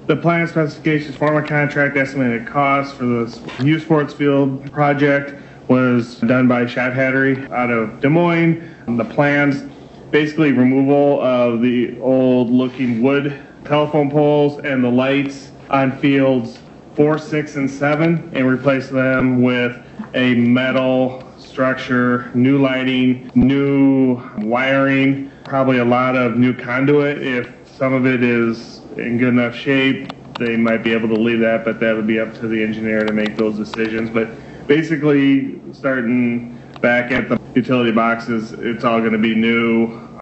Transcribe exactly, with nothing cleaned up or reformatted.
The plan specifications, form a contract, estimated cost for this youth sports field project was done by Shad Hattery out of Des Moines. The plans, basically removal of the old looking wood telephone poles and the lights on fields four, six, and seven, and replace them with a metal structure, new lighting, new wiring, probably a lot of new conduit. If some of it is in good enough shape, they might be able to leave that, but that would be up to the engineer to make those decisions. But basically, starting back at the utility boxes, it's all going to be new.